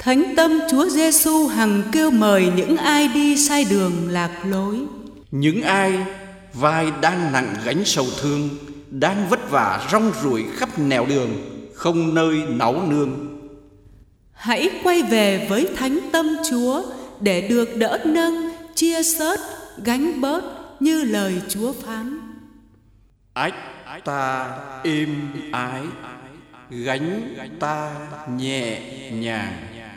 Thánh tâm Chúa Giêsu hằng kêu mời những ai đi sai đường lạc lối. Những ai vai đang nặng gánh sầu thương, đang vất vả rong ruổi khắp nẻo đường, không nơi náu nương. Hãy quay về với thánh tâm Chúa để được đỡ nâng, chia sớt, gánh bớt như lời Chúa phán. Ách ta êm ái, gánh ta nhẹ nhàng.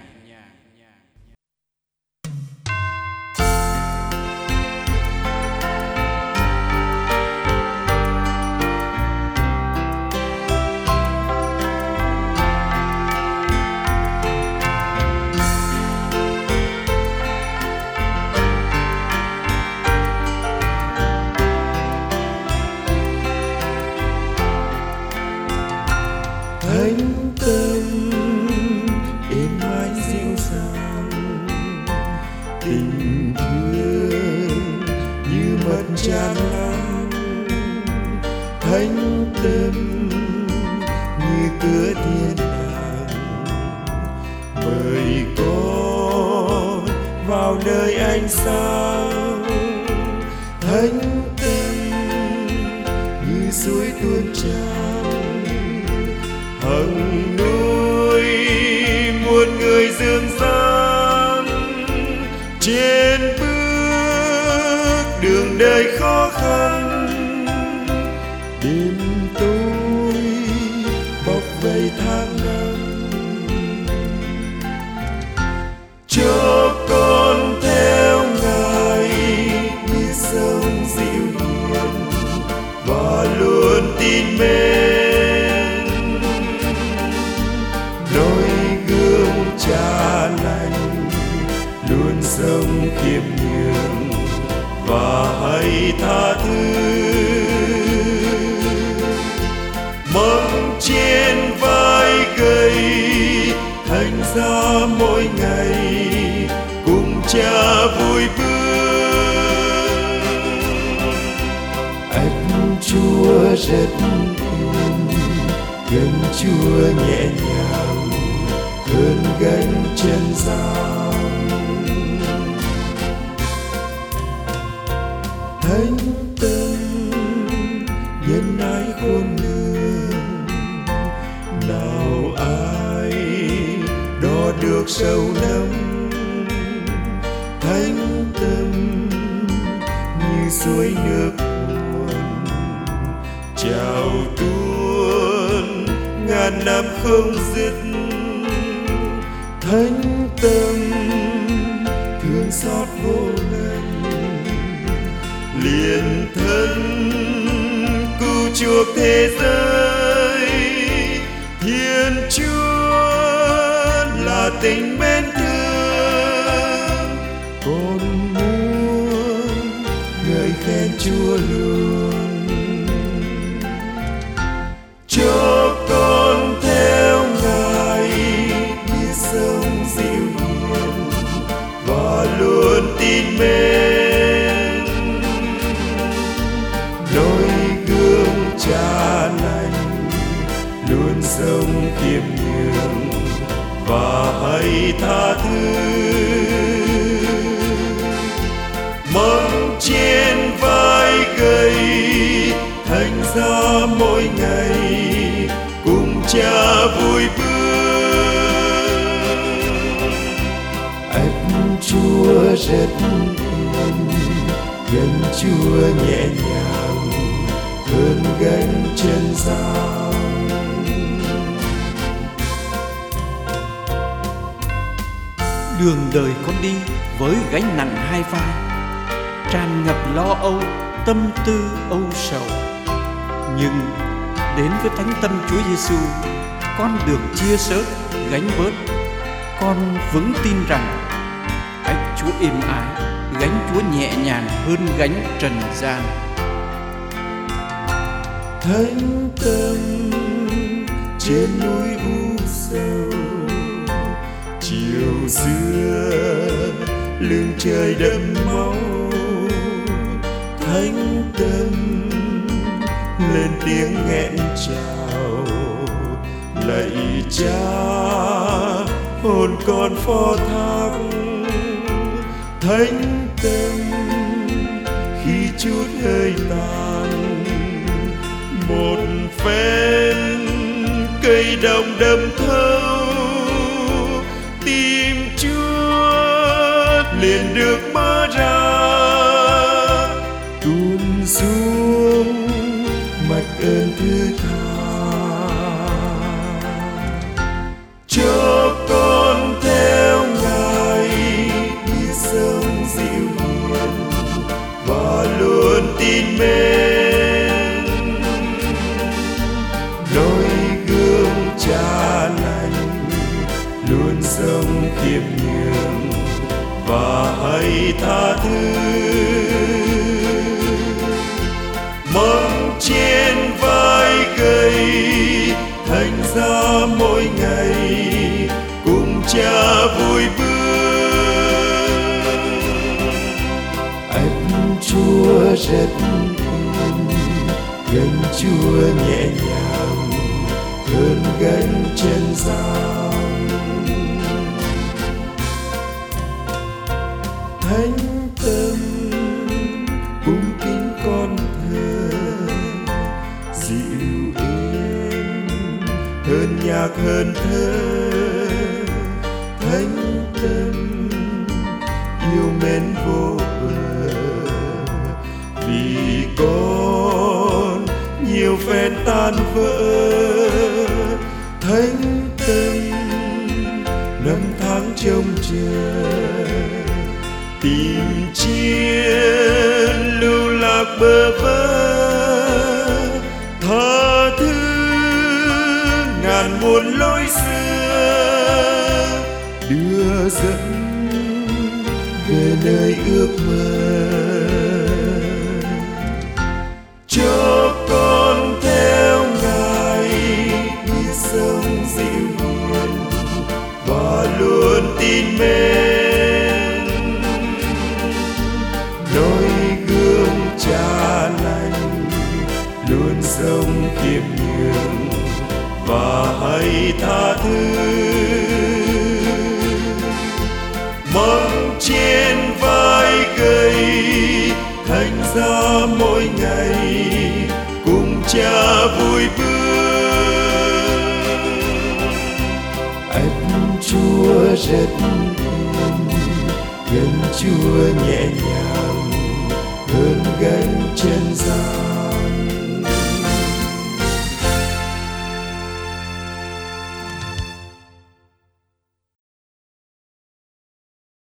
Thánh tâm êm ái dịu dàng, tình thương như mật tràn lan. Thánh tâm như cửa thiên đàng, mời con vào nơi ánh sáng. Thánh tâm như suối tuôn tràn, hằng núi muôn người dương gian. Trên bước đường đời khó khăn, đêm tối bọc vây tháng năm. Cho con theo Ngài biết sống dịu hiền và luôn tin mến. Noi gương Cha lành luôn sống khiêm nhường và hay tha thứ. Mang trên vai gầy thành ra mỗi ngày cùng Cha vui bước. Anh Chúa rất hiền, gần Chúa nhẹ nhàng hơn gánh chân gian. Thánh tâm nhân ái khôn lường, nào ai đo được sâu nắng. Thánh tâm như suối nước nguồn trào tuôn ngàn năm không dứt. Thánh tâm thương xót vô ngần, liền thân cứu chuộc thế giới. Thiên Chúa là tình mến thương, con muốn ngợi khen Chúa luôn. Cho con theo Ngài biết sống dịu hiền và luôn tin mến. Noi gương Cha lành luôn sống khiêm nhường và hay tha thứ. Mang trên vai gầy thành ra mỗi ngày cùng Cha vui bước. Anh Chúa rất hiền, gần Chúa nhẹ nhàng hơn gánh chân gian. Đường đời con đi với gánh nặng hai vai, tràn ngập lo âu, tâm tư âu sầu. Nhưng đến với thánh tâm Chúa Giêsu, con được chia sớt, gánh bớt. Con vững tin rằng ách Chúa êm ái, gánh Chúa nhẹ nhàng hơn gánh trần gian. Thánh tâm trên núi u sầu, chiều xưa lưng trời đẫm máu. Thánh tâm lên tiếng nghẹn chào, lạy Cha hồn còn phó thác thánh tâm khi chút hơi tàn. Một phen cây đồng đâm thâu, tim Chúa liền được mở ra, tuôn xuống mạch ơn thứ tha. Cho con theo Ngài đi sống dịu hiền và luôn tin mến, noi gương Cha lành, luôn sống khiêm nhường và hay tha thứ. Mang trên vai gầy thành ra mỗi ngày cùng Cha vui bước. Anh Chúa rất hiền, gần Chúa nhẹ nhàng hơn gánh chân gian. Thánh tâm cung kính con thờ, dịu êm hơn nhạc hơn thơ. Thánh tâm yêu mến vô bờ, vì con nhiều phen tan vỡ. Thánh tâm năm tháng trông chờ, tìm chiến lưu lạc bơ vơ. Tha thứ ngàn muôn lối xưa, đưa dẫn về nơi ước mơ. Cho con theo Ngài đi sống dịu hiền và luôn tin mến, noi gương Cha lành, luôn sống khiêm nhường và hay tha thứ. Mang trên vai gầy thành ra mỗi ngày cùng Cha vui bước. Anh Chúa rất hiền, gần Chúa nhẹ nhàng hơn gánh chân gian.